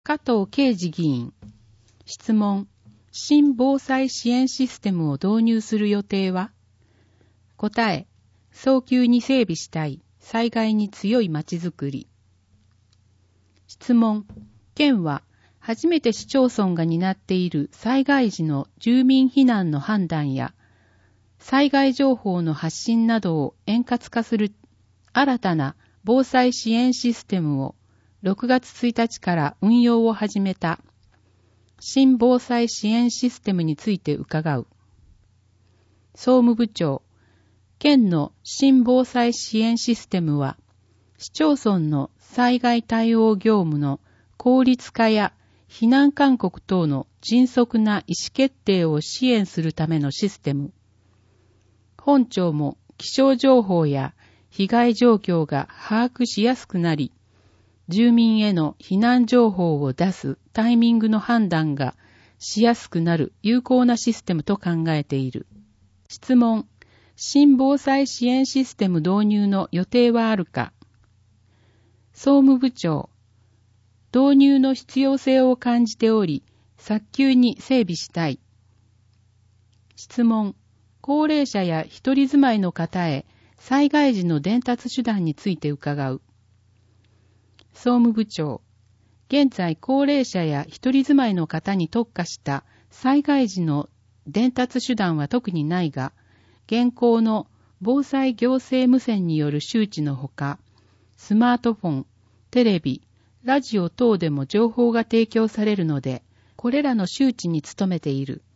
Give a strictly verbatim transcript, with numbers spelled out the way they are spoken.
加藤啓二議員。質問。新防災支援システムを導入する予定は？答え。早急に整備したい災害に強いまちづくり。質問。県は初めて市町村が担っている災害時の住民避難の判断や災害情報の発信などを円滑化する新たな防災支援システムをろくがつついたちから運用を始めた新防災支援システムについて伺う。総務部長。県の新防災支援システムは市町村の災害対応業務の効率化や避難勧告等の迅速な意思決定を支援するためのシステム。本庁も気象情報や被害状況が把握しやすくなり、住民への避難情報を出すタイミングの判断がしやすくなる有効なシステムと考えている。質問。新防災支援システム導入の予定はあるか？総務部長。導入の必要性を感じており、早急に整備したい。質問。高齢者や一人住まいの方へ災害時の伝達手段について伺う。総務部長。現在高齢者や一人住まいの方に特化した災害時の伝達手段は特にないが、現行の防災行政無線による周知のほか、スマートフォン、テレビ、ラジオ等でも情報が提供されるので、これらの周知に努めている。